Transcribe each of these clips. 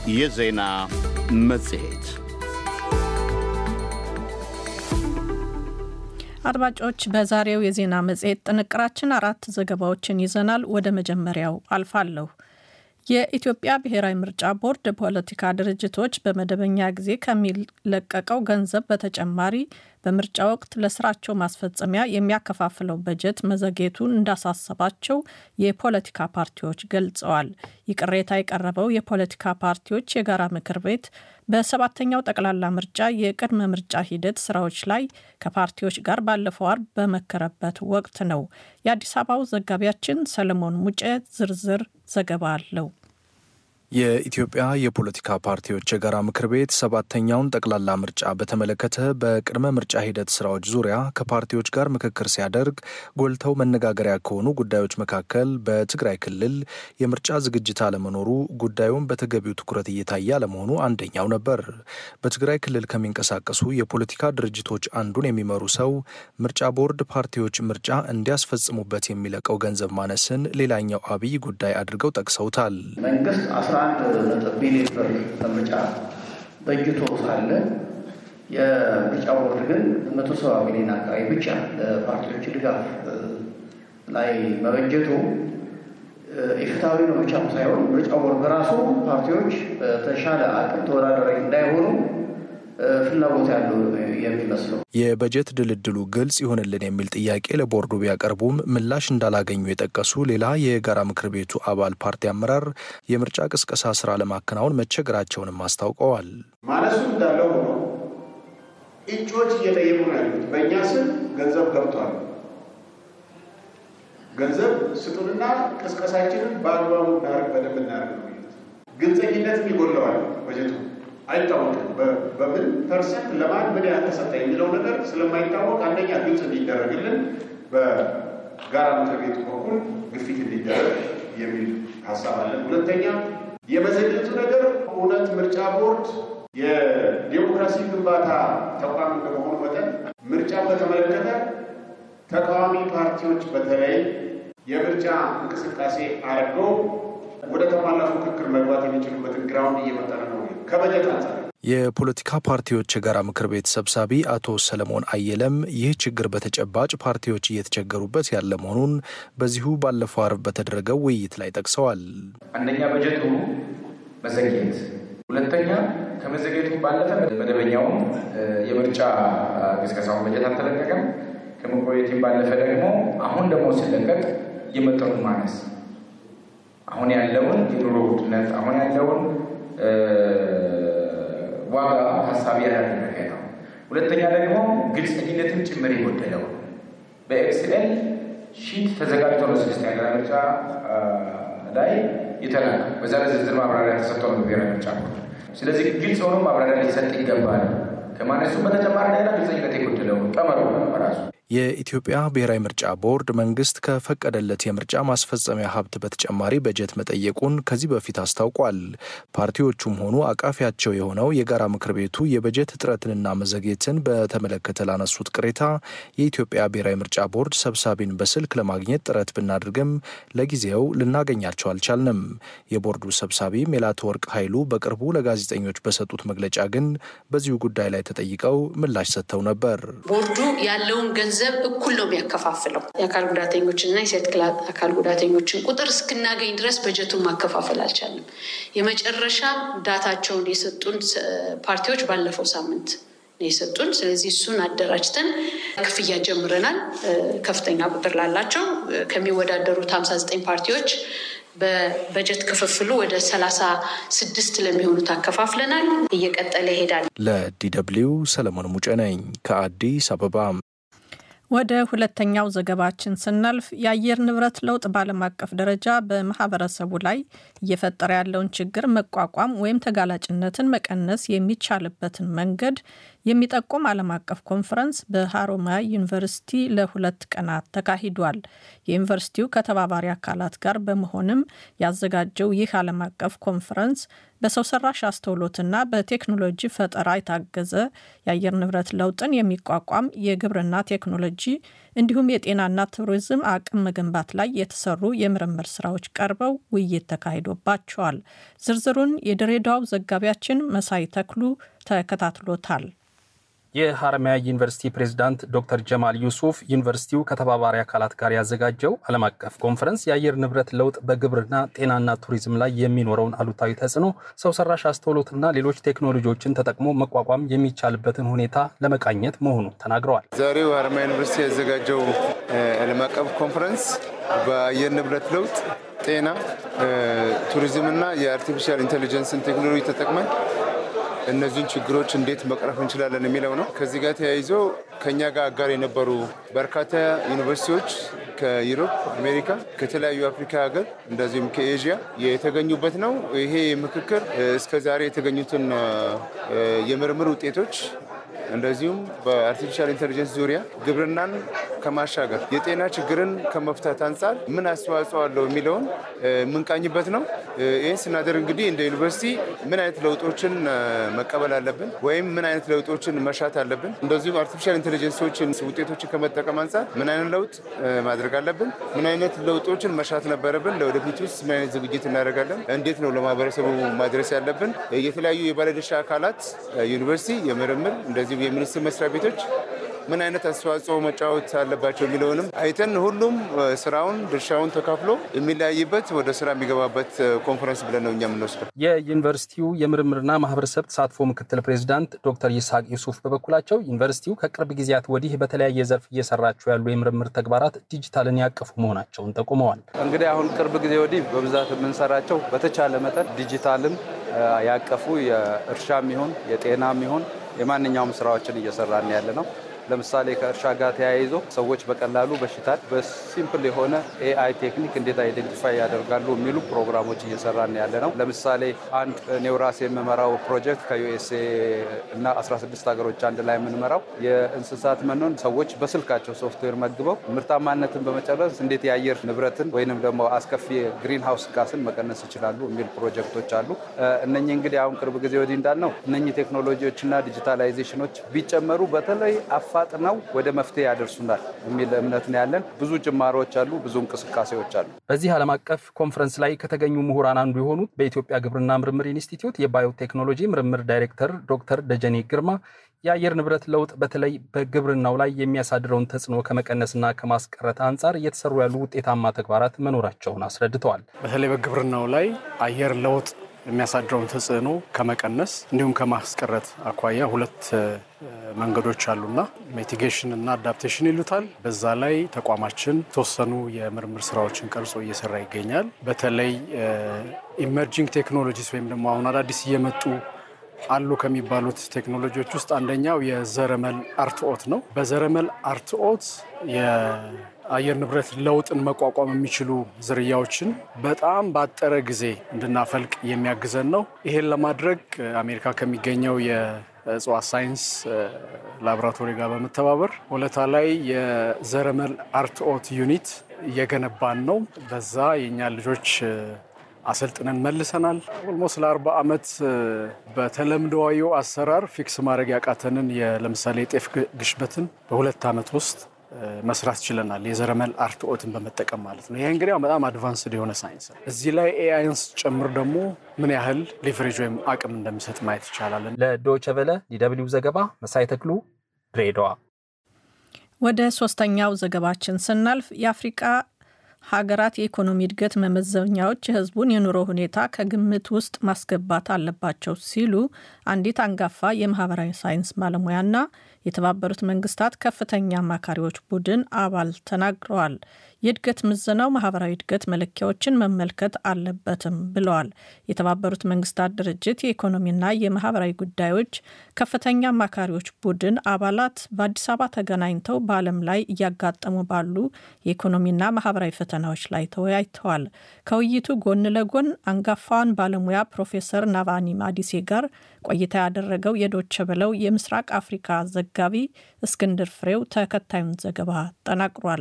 የዜና መጽሔት አድማጮች በዛሬው የዜና መጽሔት ጥንቅራችን 4 ዘገባዎችን ይዘናል። ወደ መጀመሪያው አልፋለሁ። የኢትዮጵያ ብሔራዊ ምርጫ ቦርድ ፖለቲካ ድርጅቶች በመደበኛ ጊዜ ከሚለቀቀው ገንዘብ በተጨማሪ በምርጫ ወቅት ለስራቸው ማስፈጸሚያ የሚያከፋፍለው በጀት መዘግየቱን እንዳሳሰባቸው የፖለቲካ ፓርቲዎች ገልጸዋል። ቅሬታ የቀረበው የፖለቲካ ፓርቲዎች የጋራ ምክር ቤት በሰባተኛው ጠቅላላ ምርጫ የቅድመ ምርጫ ሂደት ስራዎች ላይ ከፓርቲዎች ጋር ባለፈው አርብ በመከረበት ወቅት ነው። የአዲስ አበባው ዘጋቢያችን ሰለሞን ሙጬ ዝርዝር ዘገባ አለው። የኢትዮጵያ የፖለቲካ ፓርቲዎች የጋራ ምክር ቤት ሰባተኛውን ጠቅላላ ምርጫ በተመለከተ በቅድመ ምርጫ ሂደት ስራዎች ዙሪያ ከፓርቲዎች ጋር ምክክር ሲያደርግ ጎልተው መነጋገሪያ ከሆኑ ጉዳዮች መካከል በትግራይ ክልል የምርጫ ዝግጅት አለመኖሩ፣ ጉዳዩን በተገቢው ትኩረት እየታየ አለመሆኑ አንደኛው ነበር። በትግራይ ክልል ከሚንቀሳቀሱ የፖለቲካ ድርጅቶች አንዱን የሚመሩ ሰው ምርጫ ቦርድ ፓርቲዎች ምርጫ እንዲያስፈጽሙበት የሚለቀው ገንዘብ ማነስን ሌላኛው አብይ ጉዳይ አድርገው ጠቅሰውታል። መንግስት 11 ቢሊዮን ብር ለምርጫ በጅቶ ሳለ የምርጫ ቦርድ ግን 170 ሚሊዮን አካባቢ ብቻ ለፓርቲዎች ድጋፍ ላይ መበጀቱ ኢፍትሐዊ ነው ብቻ ሳይሆን ምርጫ ቦርድ በራሱ ፓርቲዎች በተሻለ አቅም ተወዳዳሪ እንዳይሆኑ ፍላጎት ያለው የሚመስለው። የበጀት ድልድሉ ግልጽ ይሆንልን የሚል ጥያቄ ለቦርዱ ቢያቀርቡም ምላሽ እንዳላገኙ የጠቀሱ ሌላ የጋራ ምክር ቤቱ አባል ፓርቲ አመራር የምርጫ ቅስቀሳ ስራ ለማከናወን መቸገራቸውንም አስታውቀዋል። ማለሱ እንዳለው ሆኖ እጩዎች እየጠየቁ ነው ያሉት። በእኛ ስም ገንዘብ ገብቷል፣ ገንዘብ ስጡንና ቅስቀሳችንን በአግባቡ እናደርግ፣ በደንብ እናደርግ ነው የሚሉት። ግልጸኝነትም ይጎለዋል። በጀቱ አይታወቅም። በምን ፐርሰንት ለማን ምን ያህል ተሰጠ የሚለው ነገር ስለማይታወቅ አንደኛ ግልጽ እንዲደረግልን በጋራ ምክር ቤቱ በኩል ግፊት እንዲደረግ የሚል ሀሳብ አለን። ሁለተኛ የመዘግየቱ ነገር እውነት ምርጫ ቦርድ የዲሞክራሲ ግንባታ ተቋም እንደመሆኑ መጠን ምርጫ በተመለከተ ተቃዋሚ ፓርቲዎች በተለይ የምርጫ እንቅስቃሴ አድርገው ወደ ተሟላ ፉክክር መግባት የሚችሉበትን ግራውንድ እየመጠነ ነው ከበጀት አንጻር። የፖለቲካ ፓርቲዎች የጋራ ምክር ቤት ሰብሳቢ አቶ ሰለሞን አየለም ይህ ችግር በተጨባጭ ፓርቲዎች እየተቸገሩበት ያለ መሆኑን በዚሁ ባለፈው አርብ በተደረገው ውይይት ላይ ጠቅሰዋል። አንደኛ በጀቱ መዘግየት፣ ሁለተኛ ከመዘግየቱ ባለፈ መደበኛው የምርጫ ቅስቀሳውን በጀት አልተለቀቀም። ከመቆየቱ ባለፈ ደግሞ አሁን ደግሞ ሲለቀቅ የመጠኑ ማነስ፣ አሁን ያለውን የኑሮ ውድነት፣ አሁን ያለውን ዋጋ ሀሳብ ያደረገ ነው። ሁለተኛ ደግሞ ግልጽነትም ጭምር የጎደለው በኤክስኤል ሺት ተዘጋጅቶ ነው 6ኛ ሀገራዊ ምርጫ ላይ የተላከ በዛ ዝርዝር ማብራሪያ ተሰጥቶ ነው ብሔራዊ ምርጫ ቦርድ። ስለዚህ ግልጽ ሆኖ ማብራሪያ ሊሰጥ ይገባል። ከማነሱ በተጨማሪ ሌላ ግልጽነት የጎደለው ቀመሩ በራሱ የኢትዮጵያ ብሔራዊ ምርጫ ቦርድ መንግስት ከፈቀደለት የምርጫ ማስፈጸሚያ ሀብት በተጨማሪ በጀት መጠየቁን ከዚህ በፊት አስታውቋል። ፓርቲዎቹም ሆኑ አቃፊያቸው የሆነው የጋራ ምክር ቤቱ የበጀት እጥረትንና መዘግየትን በተመለከተ ላነሱት ቅሬታ የኢትዮጵያ ብሔራዊ ምርጫ ቦርድ ሰብሳቢን በስልክ ለማግኘት ጥረት ብናድርግም ለጊዜው ልናገኛቸው አልቻልንም። የቦርዱ ሰብሳቢ ሜላትወርቅ ኃይሉ በቅርቡ ለጋዜጠኞች በሰጡት መግለጫ ግን በዚሁ ጉዳይ ላይ ተጠይቀው ምላሽ ሰጥተው ነበር። ቦርዱ ያለውን ገንዘብ እኩል ነው የሚያከፋፍለው። የአካል ጉዳተኞችና የሴት አካል ጉዳተኞችን ቁጥር እስክናገኝ ድረስ በጀቱን ማከፋፈል አልቻለም። የመጨረሻ ዳታቸውን የሰጡን ፓርቲዎች ባለፈው ሳምንት ነው የሰጡን። ስለዚህ እሱን አደራጅተን ክፍያ ጀምረናል። ከፍተኛ ቁጥር ላላቸው ከሚወዳደሩት 59 ፓርቲዎች በበጀት ክፍፍሉ ወደ 36 ለሚሆኑት አከፋፍለናል። እየቀጠለ ይሄዳል። ለዲደብሊው ሰለሞን ሙጬ ነኝ ከአዲስ አበባ። ወደ ሁለተኛው ዘገባችን ስናልፍ የአየር ንብረት ለውጥ በዓለም አቀፍ ደረጃ በማህበረሰቡ ላይ እየፈጠረ ያለውን ችግር መቋቋም ወይም ተጋላጭነትን መቀነስ የሚቻልበትን መንገድ የሚጠቁም ዓለም አቀፍ ኮንፈረንስ በሃሮማያ ዩኒቨርሲቲ ለ2 ቀናት ተካሂዷል። የዩኒቨርሲቲው ከተባባሪ አካላት ጋር በመሆንም ያዘጋጀው ይህ ዓለም አቀፍ ኮንፈረንስ በሰው ሰራሽ አስተውሎትና በቴክኖሎጂ ፈጠራ የታገዘ የአየር ንብረት ለውጥን የሚቋቋም የግብርና ቴክኖሎጂ እንዲሁም የጤናና ቱሪዝም አቅም መገንባት ላይ የተሰሩ የምርምር ስራዎች ቀርበው ውይይት ተካሂዶባቸዋል። ዝርዝሩን የድሬዳዋው ዘጋቢያችን መሳይ ተክሉ ተከታትሎታል። የሐረማያ ዩኒቨርሲቲ ፕሬዝዳንት ዶክተር ጀማል ዩሱፍ ዩኒቨርሲቲው ከተባባሪ አካላት ጋር ያዘጋጀው ዓለም አቀፍ ኮንፈረንስ የአየር ንብረት ለውጥ በግብርና ጤናና ቱሪዝም ላይ የሚኖረውን አሉታዊ ተጽዕኖ ሰው ሰራሽ አስተውሎትና ሌሎች ቴክኖሎጂዎችን ተጠቅሞ መቋቋም የሚቻልበትን ሁኔታ ለመቃኘት መሆኑን ተናግረዋል። ዛሬው ሐረማያ ዩኒቨርሲቲ ያዘጋጀው ዓለም አቀፍ ኮንፈረንስ በአየር ንብረት ለውጥ፣ ጤና፣ ቱሪዝምና የአርቲፊሻል ኢንተለጀንስን ቴክኖሎጂ ተጠቅመን እነዚህን ችግሮች እንዴት መቅረፍ እንችላለን የሚለው ነው። ከዚህ ጋር ተያይዞ ከኛ ጋር አጋር የነበሩ በርካታ ዩኒቨርሲቲዎች ከዩሮፕ፣ አሜሪካ፣ ከተለያዩ አፍሪካ ሀገር እንደዚሁም ከኤዥያ የተገኙበት ነው። ይሄ ምክክር እስከዛሬ የተገኙትን የምርምር ውጤቶች እንደዚሁም በአርቲፊሻል ኢንተለጀንስ ዙሪያ ግብርናን ከማሻገር የጤና ችግርን ከመፍታት አንጻር ምን አስተዋጽኦ አለው የሚለውን የምንቃኝበት ነው። ይህን ስናደርግ እንግዲህ እንደ ዩኒቨርሲቲ ምን አይነት ለውጦችን መቀበል አለብን ወይም ምን አይነት ለውጦችን መሻት አለብን፣ እንደዚሁም አርቲፊሻል ኢንተለጀንሶችን ውጤቶችን ከመጠቀም አንጻር ምን አይነት ለውጥ ማድረግ አለብን፣ ምን አይነት ለውጦችን መሻት ነበረብን፣ ለወደፊት ውስጥ ምን አይነት ዝግጅት እናደርጋለን፣ እንዴት ነው ለማህበረሰቡ ማድረስ ያለብን፣ የተለያዩ የባለድርሻ አካላት ዩኒቨርሲቲ፣ የምርምር እንደዚህ የሚኒስትር መስሪያ ቤቶች ምን አይነት አስተዋጽኦ መጫወት አለባቸው የሚለውንም አይተን ሁሉም ስራውን ድርሻውን ተካፍሎ የሚለያይበት ወደ ስራ የሚገባበት ኮንፈረንስ ብለን ነው እኛ የምንወስደው። የዩኒቨርሲቲው የምርምርና ማህበረሰብ ተሳትፎ ምክትል ፕሬዝዳንት ዶክተር ይስሐቅ ዩሱፍ በበኩላቸው ዩኒቨርሲቲው ከቅርብ ጊዜያት ወዲህ በተለያየ ዘርፍ እየሰራቸው ያሉ የምርምር ተግባራት ዲጂታልን ያቀፉ መሆናቸውን ጠቁመዋል። እንግዲህ አሁን ቅርብ ጊዜ ወዲህ በብዛት የምንሰራቸው በተቻለ መጠን ዲጂታልን ያቀፉ የእርሻም ይሁን የጤናም ይሁን የማንኛውም ስራዎችን እየሰራን ያለ ነው። ለምሳሌ ከእርሻ ጋር ተያይዞ ሰዎች በቀላሉ በሽታን በሲምፕል የሆነ ኤአይ ቴክኒክ እንዴት አይደንቲፋይ ያደርጋሉ የሚሉ ፕሮግራሞች እየሰራን ያለ ነው። ለምሳሌ አንድ ኔውራስ የምመራው ፕሮጀክት ከዩኤስኤ እና 16 ሀገሮች አንድ ላይ የምንመራው የእንስሳት መኖን ሰዎች በስልካቸው ሶፍትዌር መግበው ምርታማነትን በመጨረስ እንዴት የአየር ንብረትን ወይንም ደግሞ አስከፊ ግሪን ሃውስ ጋስን መቀነስ ይችላሉ የሚል ፕሮጀክቶች አሉ። እነኚህ እንግዲህ አሁን ቅርብ ጊዜ ወዲህ እንዳልነው እነኚህ ቴክኖሎጂዎችና ዲጂታላይዜሽኖች ቢጨመሩ በተለይ አፋጥነው ወደ መፍትሄ ያደርሱናል የሚል እምነት ነው ያለን። ብዙ ጅማሮች አሉ፣ ብዙ እንቅስቃሴዎች አሉ። በዚህ ዓለም አቀፍ ኮንፈረንስ ላይ ከተገኙ ምሁራን አንዱ የሆኑት በኢትዮጵያ ግብርና ምርምር ኢንስቲትዩት የባዮቴክኖሎጂ ምርምር ዳይሬክተር ዶክተር ደጀኔ ግርማ የአየር ንብረት ለውጥ በተለይ በግብርናው ላይ የሚያሳድረውን ተጽዕኖ ከመቀነስና ከማስቀረት አንጻር እየተሰሩ ያሉ ውጤታማ ተግባራት መኖራቸውን አስረድተዋል። በተለይ በግብርናው ላይ አየር ለውጥ የሚያሳድረውን ተጽዕኖ ከመቀነስ እንዲሁም ከማስቀረት አኳያ ሁለት መንገዶች አሉና ሚቲጌሽን እና አዳፕቴሽን ይሉታል። በዛ ላይ ተቋማችን ተወሰኑ የምርምር ስራዎችን ቀርጾ እየሰራ ይገኛል። በተለይ ኢመርጂንግ ቴክኖሎጂስ ወይም ደግሞ አሁን አዳዲስ እየመጡ አሉ ከሚባሉት ቴክኖሎጂዎች ውስጥ አንደኛው የዘረመል አርትኦት ነው። በዘረመል አርትኦት የአየር ንብረት ለውጥን መቋቋም የሚችሉ ዝርያዎችን በጣም ባጠረ ጊዜ እንድናፈልቅ የሚያግዘን ነው። ይሄን ለማድረግ አሜሪካ ከሚገኘው የእጽዋት ሳይንስ ላቦራቶሪ ጋር በመተባበር ወለታ ላይ የዘረመል አርትኦት ዩኒት እየገነባን ነው። በዛ የኛ ልጆች አሰልጥነን መልሰናል። ኦልሞስት ለ40 ዓመት በተለምዶዊ አሰራር ፊክስ ማድረግ ያቃተንን ለምሳሌ የጤፍ ግሽበትን በ2 ዓመት ውስጥ መስራት ችለናል። የዘረመል አርትኦትን በመጠቀም ማለት ነው። ይሄ እንግዲህ በጣም አድቫንስድ የሆነ ሳይንስ ነው። እዚህ ላይ ኤአይንስ ጨምር ደግሞ ምን ያህል ሊቨሬጅ ወይም አቅም እንደሚሰጥ ማየት ይቻላል። ለዶይቼ ቬለ ዲደብሊው ዘገባ መሳይ ተክሉ ድሬዳዋ። ወደ ሶስተኛው ዘገባችን ስናልፍ የአፍሪካ ሀገራት የኢኮኖሚ እድገት መመዘኛዎች የህዝቡን የኑሮ ሁኔታ ከግምት ውስጥ ማስገባት አለባቸው ሲሉ አንዲት አንጋፋ የማህበራዊ ሳይንስ ባለሙያና የተባበሩት መንግስታት ከፍተኛ አማካሪዎች ቡድን አባል ተናግረዋል። የእድገት ምዘናው ማህበራዊ እድገት መለኪያዎችን መመልከት አለበትም ብለዋል። የተባበሩት መንግስታት ድርጅት የኢኮኖሚና የማህበራዊ ጉዳዮች ከፍተኛ አማካሪዎች ቡድን አባላት በአዲስ አበባ ተገናኝተው በዓለም ላይ እያጋጠሙ ባሉ የኢኮኖሚና ማህበራዊ ፈተናዎች ላይ ተወያይተዋል። ከውይይቱ ጎን ለጎን አንጋፋዋን ባለሙያ ፕሮፌሰር ናቫኒ ማዲሴ ጋር ቆይታ ያደረገው የዶይቼ ቬለው የምስራቅ አፍሪካ ዘጋቢ እስክንድር ፍሬው ተከታዩን ዘገባ ጠናቅሯል።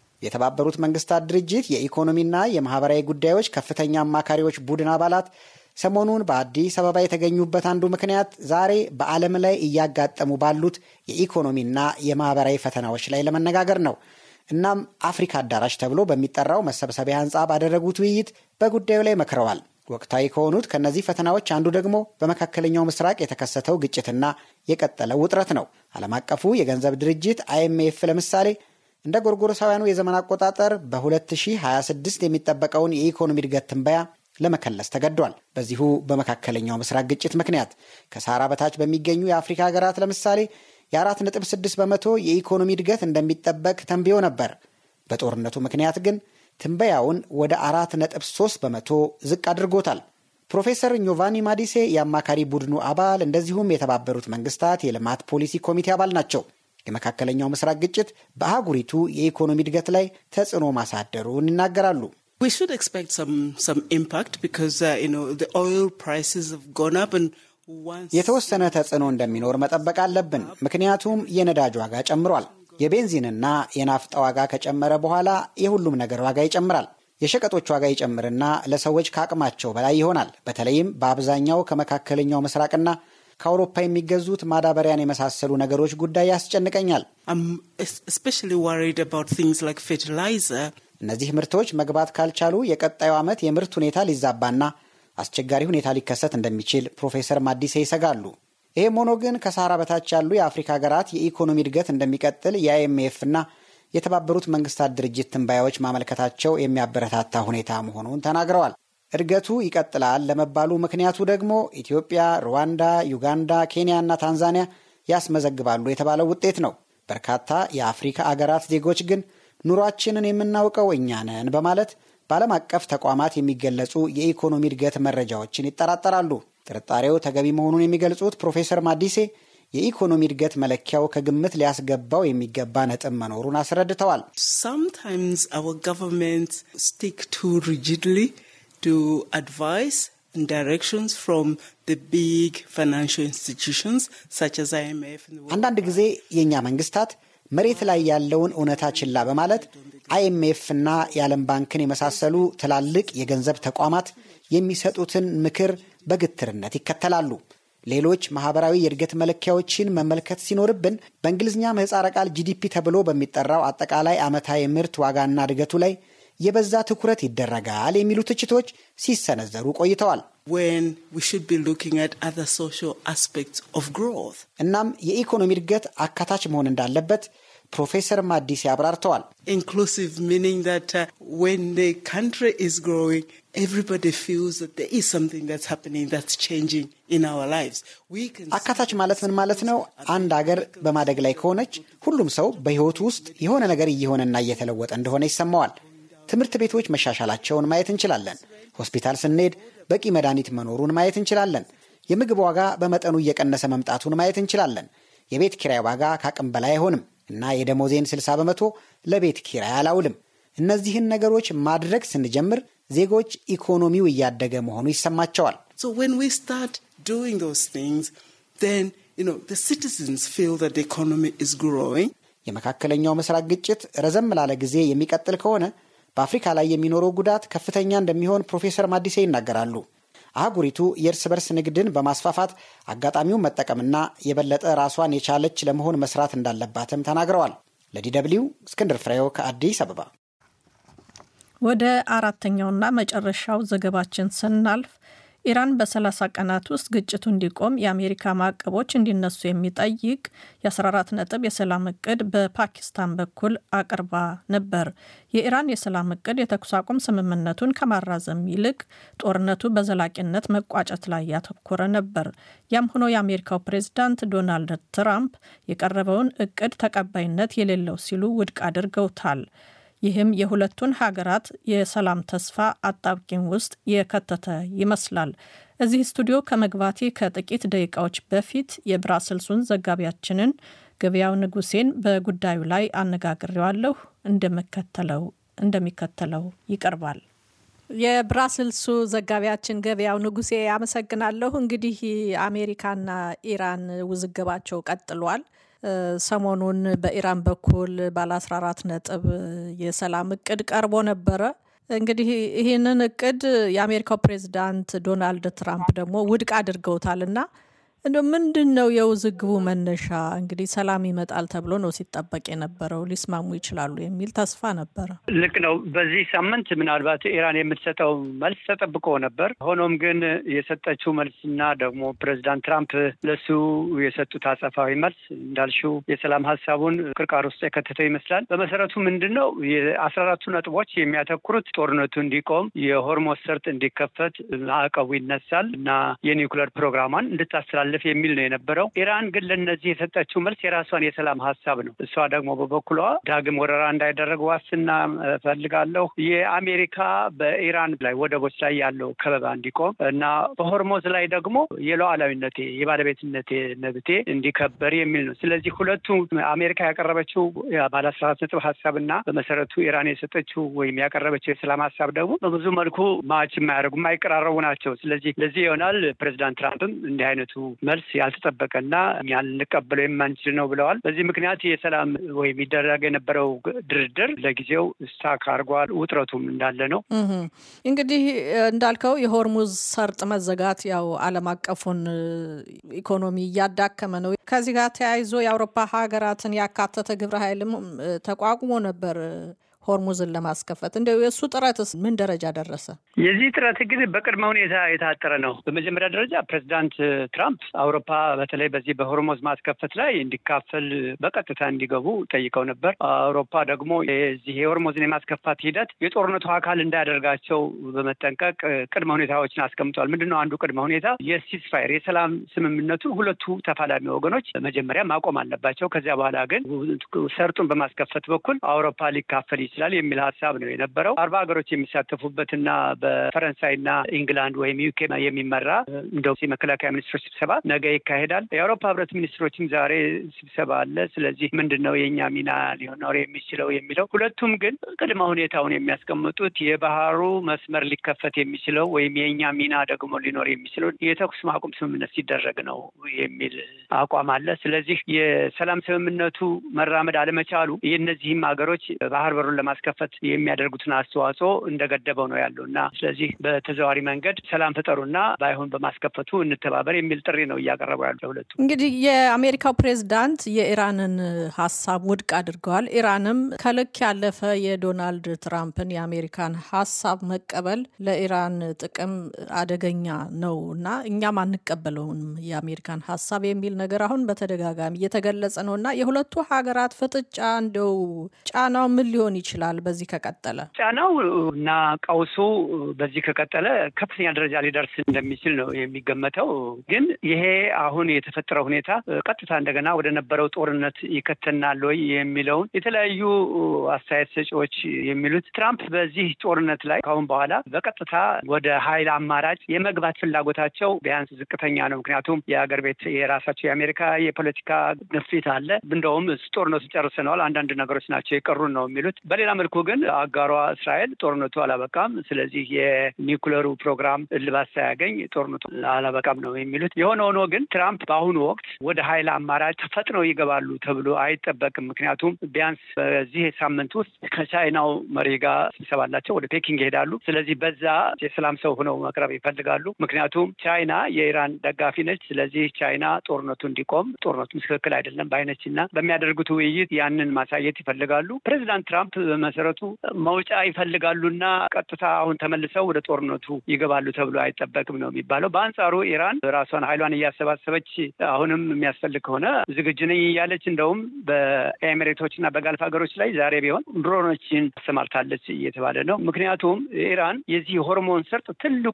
የተባበሩት መንግስታት ድርጅት የኢኮኖሚና የማህበራዊ ጉዳዮች ከፍተኛ አማካሪዎች ቡድን አባላት ሰሞኑን በአዲስ አበባ የተገኙበት አንዱ ምክንያት ዛሬ በዓለም ላይ እያጋጠሙ ባሉት የኢኮኖሚና የማህበራዊ ፈተናዎች ላይ ለመነጋገር ነው። እናም አፍሪካ አዳራሽ ተብሎ በሚጠራው መሰብሰቢያ ህንጻ ባደረጉት ውይይት በጉዳዩ ላይ መክረዋል። ወቅታዊ ከሆኑት ከነዚህ ፈተናዎች አንዱ ደግሞ በመካከለኛው ምስራቅ የተከሰተው ግጭትና የቀጠለው ውጥረት ነው። ዓለም አቀፉ የገንዘብ ድርጅት IMF ለምሳሌ እንደ ጎርጎሮሳውያኑ የዘመን አቆጣጠር በ2026 የሚጠበቀውን የኢኮኖሚ እድገት ትንበያ ለመከለስ ተገዷል። በዚሁ በመካከለኛው ምስራቅ ግጭት ምክንያት ከሳራ በታች በሚገኙ የአፍሪካ ሀገራት ለምሳሌ የ4.6% የኢኮኖሚ እድገት እንደሚጠበቅ ተንብዮ ነበር። በጦርነቱ ምክንያት ግን ትንበያውን ወደ 4.3% ዝቅ አድርጎታል። ፕሮፌሰር ኞቫኒ ማዲሴ የአማካሪ ቡድኑ አባል እንደዚሁም የተባበሩት መንግስታት የልማት ፖሊሲ ኮሚቴ አባል ናቸው። የመካከለኛው ምስራቅ ግጭት በአህጉሪቱ የኢኮኖሚ እድገት ላይ ተጽዕኖ ማሳደሩን ይናገራሉ። We should expect some impact because the oil prices have gone up and የተወሰነ ተጽዕኖ እንደሚኖር መጠበቅ አለብን። ምክንያቱም የነዳጅ ዋጋ ጨምሯል። የቤንዚንና የናፍጣ ዋጋ ከጨመረ በኋላ የሁሉም ነገር ዋጋ ይጨምራል። የሸቀጦች ዋጋ ይጨምርና ለሰዎች ከአቅማቸው በላይ ይሆናል። በተለይም በአብዛኛው ከመካከለኛው ምስራቅና ከአውሮፓ የሚገዙት ማዳበሪያን የመሳሰሉ ነገሮች ጉዳይ ያስጨንቀኛል። especially worried about things like fertilizer. እነዚህ ምርቶች መግባት ካልቻሉ የቀጣዩ ዓመት የምርት ሁኔታ ሊዛባና አስቸጋሪ ሁኔታ ሊከሰት እንደሚችል ፕሮፌሰር ማዲሴ ይሰጋሉ። ይህም ሆኖ ግን ከሳራ በታች ያሉ የአፍሪካ ሀገራት የኢኮኖሚ እድገት እንደሚቀጥል የIMF እና የተባበሩት መንግስታት ድርጅት ትንባያዎች ማመልከታቸው የሚያበረታታ ሁኔታ መሆኑን ተናግረዋል። እድገቱ ይቀጥላል ለመባሉ ምክንያቱ ደግሞ ኢትዮጵያ፣ ሩዋንዳ፣ ዩጋንዳ፣ ኬንያ እና ታንዛኒያ ያስመዘግባሉ የተባለው ውጤት ነው። በርካታ የአፍሪካ አገራት ዜጎች ግን ኑሯችንን የምናውቀው እኛ ነን በማለት በዓለም አቀፍ ተቋማት የሚገለጹ የኢኮኖሚ እድገት መረጃዎችን ይጠራጠራሉ። ጥርጣሬው ተገቢ መሆኑን የሚገልጹት ፕሮፌሰር ማዲሴ የኢኮኖሚ እድገት መለኪያው ከግምት ሊያስገባው የሚገባ ነጥብ መኖሩን አስረድተዋል። Sometimes our governments stick too rigidly to advice and directions from the big financial institutions such as IMF. አንዳንድ ጊዜ የኛ መንግስታት መሬት ላይ ያለውን እውነታ ችላ በማለት IMF እና የዓለም ባንክን የመሳሰሉ ትላልቅ የገንዘብ ተቋማት የሚሰጡትን ምክር በግትርነት ይከተላሉ። ሌሎች ማህበራዊ የእድገት መለኪያዎችን መመልከት ሲኖርብን በእንግሊዝኛ ምህጻረ ቃል GDP ተብሎ በሚጠራው አጠቃላይ ዓመታዊ ምርት ዋጋና እድገቱ ላይ የበዛ ትኩረት ይደረጋል የሚሉ ትችቶች ሲሰነዘሩ ቆይተዋል። When we should be looking at other social aspects of growth. እናም የኢኮኖሚ እድገት አካታች መሆን እንዳለበት ፕሮፌሰር ማዲሴ አብራርተዋል። Inclusive meaning that when the country is growing, everybody feels that there is something that's happening that's changing in our lives. አካታች ማለት ምን ማለት ነው? አንድ ሀገር በማደግ ላይ ከሆነች ሁሉም ሰው በህይወቱ ውስጥ የሆነ ነገር እየሆነና እየተለወጠ እንደሆነ ይሰማዋል። ትምህርት ቤቶች መሻሻላቸውን ማየት እንችላለን። ሆስፒታል ስንሄድ በቂ መድኃኒት መኖሩን ማየት እንችላለን። የምግብ ዋጋ በመጠኑ እየቀነሰ መምጣቱን ማየት እንችላለን። የቤት ኪራይ ዋጋ ከአቅም በላይ አይሆንም እና የደሞዜን 60% ለቤት ኪራይ አላውልም። እነዚህን ነገሮች ማድረግ ስንጀምር ዜጎች ኢኮኖሚው እያደገ መሆኑ ይሰማቸዋል። So when we start doing those things, then the citizens feel that the economy is growing. የመካከለኛው ምስራቅ ግጭት ረዘም ላለ ጊዜ የሚቀጥል ከሆነ በአፍሪካ ላይ የሚኖረው ጉዳት ከፍተኛ እንደሚሆን ፕሮፌሰር ማዲሴ ይናገራሉ። አህጉሪቱ የእርስ በርስ ንግድን በማስፋፋት አጋጣሚውን መጠቀምና የበለጠ ራሷን የቻለች ለመሆን መስራት እንዳለባትም ተናግረዋል። ለDW እስክንድር ፍሬው ከአዲስ አበባ። ወደ አራተኛውና መጨረሻው ዘገባችን ስናልፍ ኢራን በ30 ቀናት ውስጥ ግጭቱ እንዲቆም የአሜሪካ ማዕቀቦች እንዲነሱ የሚጠይቅ የ14 ነጥብ የሰላም እቅድ በፓኪስታን በኩል አቅርባ ነበር። የኢራን የሰላም እቅድ የተኩስ አቁም ስምምነቱን ከማራዘም ይልቅ ጦርነቱ በዘላቂነት መቋጨት ላይ ያተኮረ ነበር። ያም ሆኖ የአሜሪካው ፕሬዝዳንት ዶናልድ ትራምፕ የቀረበውን እቅድ ተቀባይነት የሌለው ሲሉ ውድቅ አድርገውታል። ይህም የሁለቱን ሀገራት የሰላም ተስፋ አጣብቂኝ ውስጥ የከተተ ይመስላል። እዚህ ስቱዲዮ ከመግባቴ ከጥቂት ደቂቃዎች በፊት የብራስልሱን ዘጋቢያችንን ገበያው ንጉሴን በጉዳዩ ላይ አነጋግሬዋለሁ። እንደሚከተለው ይቀርባል። የብራስልሱ ዘጋቢያችን ገበያው ንጉሴ አመሰግናለሁ። እንግዲህ አሜሪካና ኢራን ውዝግባቸው ቀጥሏል። ሰሞኑን በኢራን በኩል ባለ 14 ነጥብ የሰላም እቅድ ቀርቦ ነበረ። እንግዲህ ይሄንን እቅድ የአሜሪካው ፕሬዝዳንት ዶናልድ ትራምፕ ደግሞ ውድቅ አድርገውታልና እንደው ምንድነው የውዝግቡ መነሻ? እንግዲህ ሰላም ይመጣል ተብሎ ነው ሲጠበቅ የነበረው፣ ሊስማሙ ይችላሉ የሚል ተስፋ ነበር። ልክ ነው። በዚህ ሳምንት ምናልባት ኢራን የምትሰጠው መልስ ተጠብቆ ነበር። ሆኖም ግን የሰጠችው መልስና ደግሞ ፕሬዝዳንት ትራምፕ ለሱ የሰጡት አጸፋዊ መልስ እንዳልሽው የሰላም ሀሳቡን ቅርቃር ውስጥ የከተተው ይመስላል። በመሰረቱ ምንድነው የ14ቱ ነጥቦች የሚያተኩሩት ጦርነቱ እንዲቆም፣ የሆርሙዝ ሰርጥ እንዲከፈት፣ ማዕቀቡ ይነሳል እና የኒውክሌር ፕሮግራሟን እንድታስተላልፍ የሚል ነው የነበረው። ኢራን ግን ለነዚህ የሰጠችው መልስ የራሷን የሰላም ሀሳብ ነው። እሷ ደግሞ በበኩሏ ዳግም ወረራ እንዳይደረግ ዋስትና ፈልጋለሁ፣ የአሜሪካ በኢራን ላይ ወደቦች ላይ ያለው ከበባ እንዲቆም እና በሆርሙዝ ላይ ደግሞ የሉዓላዊነቴ የባለቤትነቴ መብቴ እንዲከበር የሚል ነው። ስለዚህ ሁለቱ አሜሪካ ያቀረበችው ባለ 14 ነጥብ ሀሳብና በመሰረቱ ኢራን የሰጠችው ወይም ያቀረበችው የሰላም ሀሳብ ደግሞ በብዙ መልኩ ማች የማያደርጉ የማይቀራረቡ ናቸው። ስለዚህ ለዚህ ይሆናል ፕሬዝዳንት ትራምፕም እንዲህ አይነቱ መልስ ያልተጠበቀና ያልንቀበለው የማንችል ነው ብለዋል። በዚህ ምክንያት የሰላም ወይም ይደረግ የነበረው ድርድር ለጊዜው ስታክ አድርጓል። ውጥረቱም እንዳለ ነው። እንግዲህ እንዳልከው የሆርሙዝ ሰርጥ መዘጋት ያው ዓለም አቀፉን ኢኮኖሚ እያዳከመ ነው። ከዚህ ጋር ተያይዞ የአውሮፓ ሀገራትን ያካተተ ግብረ ኃይልም ተቋቁሞ ነበር ሆርሙዝን ለማስከፈት። እንደው የሱ ጥረትስ ምን ደረጃ ደረሰ? የዚህ ጥረት ግን በቅድመ ሁኔታ የታጠረ ነው። በመጀመሪያ ደረጃ ፕሬዝዳንት ትራምፕ አውሮፓ በተለይ በዚህ በሆርሙዝ ማስከፈት ላይ እንዲካፈል በቀጥታ እንዲገቡ ጠይቀው ነበር። አውሮፓ ደግሞ የዚህ የሆርሙዝን የማስከፋት ሂደት የጦርነቱ አካል እንዳያደርጋቸው በመጠንቀቅ ቅድመ ሁኔታዎችን አስቀምጧል። ምንድነው አንዱ ቅድመ ሁኔታ? የሲስፋየር የሰላም ስምምነቱን ሁለቱ ተፋላሚ ወገኖች መጀመሪያ ማቆም አለባቸው። ከዚያ በኋላ ግን ሰርጡን በማስከፈት በኩል አውሮፓ ሊካፈል ይችላል የሚል ሀሳብ ነው የነበረው። 40 ሀገሮች የሚሳተፉበትና በፈረንሳይና ኢንግላንድ ወይም ዩኬ የሚመራ እንደው የመከላከያ ሚኒስትሮች ስብሰባ ነገ ይካሄዳል። የአውሮፓ ህብረት ሚኒስትሮችም ዛሬ ስብሰባ አለ። ስለዚህ ምንድነው የኛ ሚና ሊሆን የሚችለው የሚለው ሁለቱም ግን ቅድመ ሁኔታውን የሚያስቀምጡት የባህሩ መስመር ሊከፈት የሚችለው ወይም የኛ ሚና ደግሞ ሊኖር የሚችለው የተኩስ ማቆም ስምምነት ሲደረግ ነው የሚል አቋም አለ። ስለዚህ የሰላም ስምምነቱ መራመድ አለመቻሉ የእነዚህም ሀገሮች ባህር በሩን ለማስከፈት የሚያደርጉትን አስተዋጽኦ እንደገደበው ነው ያለውና ስለዚህ በተዘዋዋሪ መንገድ ሰላም ፍጠሩና ባይሆን በማስከፈቱ እንተባበር የሚል ጥሪ ነው እያቀረቡ ያሉት ሁለቱ። እንግዲህ የአሜሪካው ፕሬዝዳንት የኢራንን ሀሳብ ውድቅ አድርገዋል። ኢራንም ከልክ ያለፈ የዶናልድ ትራምፕን የአሜሪካን ሀሳብ መቀበል ለኢራን ጥቅም አደገኛ ነውና እኛም አንቀበለውም የአሜሪካን ሀሳብ የሚል ነገር አሁን በተደጋጋሚ እየተገለጸ ነውና የሁለቱ ሀገራት ፍጥጫ እንደው ጫናው ምን ሊሆን ይችላል? በዚህ ከቀጠለ ጫናው እና ቀውሱ በዚህ ከቀጠለ ከፍተኛ ደረጃ ሊደርስ እንደሚችል ነው የሚገመተው። ግን ይሄ አሁን የተፈጠረው ሁኔታ ቀጥታ እንደገና ወደ ነበረው ጦርነት ይከተናል ወይ የሚለውን የተለያዩ አስተያየት ሰጪዎች የሚሉት ትራምፕ በዚህ ጦርነት ላይ ካሁን በኋላ በቀጥታ ወደ ኃይል አማራጭ የመግባት ፍላጎታቸው ቢያንስ ዝቅተኛ ነው። ምክንያቱም የሀገር ቤት የራሳቸው የአሜሪካ የፖለቲካ ግፊት አለ። እንደውም ጦርነቱ ጨርሰናል፣ አንዳንድ ነገሮች ናቸው የቀሩን ነው የሚሉት። በሌላ መልኩ ግን አጋሯ እስራኤል ጦርነቱ አላበቃም፣ ስለዚህ የኒውክሌሩ ፕሮግራም እልባት ሳያገኝ ጦርነቱ አላበቃም ነው የሚሉት። የሆነ ሆኖ ግን ትራምፕ በአሁኑ ወቅት ወደ ኃይል አማራጭ ፈጥነው ይገባሉ ተብሎ አይጠበቅም። ምክንያቱም ቢያንስ በዚህ ሳምንት ውስጥ ከቻይናው መሪ ጋር ስብሰባ አላቸው፣ ወደ ፔኪንግ ይሄዳሉ። ስለዚህ በዛ የሰላም ሰው ሆነው መቅረብ ይፈልጋሉ። ምክንያቱም ቻይና የኢራን ደጋፊ ነች። ስለዚህ ቻይና ጦርነቱ እንዲቆም ጦርነቱ ትክክል አይደለም ባይነችና በሚያደርጉት ውይይት ያንን ማሳየት ይፈልጋሉ። ፕሬዝዳንት ትራምፕ በመሰረቱ መውጫ ይፈልጋሉና ቀጥታ አሁን ተመልሰው ወደ ጦርነቱ ይገባሉ ተብሎ አይጠበቅም ነው የሚባለው። በአንጻሩ ኢራን ራሷን ኃይሏን እያሰባሰበች አሁንም የሚያስፈልግ ከሆነ ዝግጁ ነኝ እያለች እንደውም በኤሚሬቶችና በጋልፍ ሀገሮች ላይ ዛሬ ቢሆን ድሮኖችን አሰማርታለች እየተባለ ነው። ምክንያቱም ኢራን የዚህ ሆርሙዝ ሰርጥ ትልቁ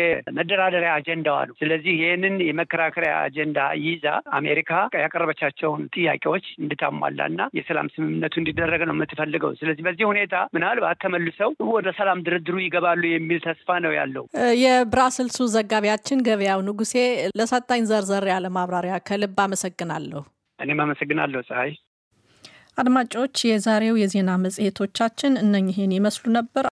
የመደራደሪያ አጀንዳዋ ነው። ስለዚህ ይህንን የመከራከሪያ አጀንዳ ይዛ አሜሪካ ያቀረበቻቸውን ጥያቄዎች እንድታሟላና የሰላም ስምምነቱ እንዲደረግ ነው የምትፈልገው። ስለዚህ በዚህ ሁኔታ ምናልባት ተመልሰው ወደ ሰላም ድርድሩ ይገባሉ የሚል ተስፋ ነው ያለው። የብራስልሱ ዘጋቢያችን ገበያው ንጉሴ ለሰጣኝ ዘርዘር ያለ ማብራሪያ ከልብ አመሰግናለሁ። እኔም አመሰግናለሁ ፀሐይ። አድማጮች፣ የዛሬው የዜና መጽሔቶቻችን እነኚህን ይመስሉ ነበር።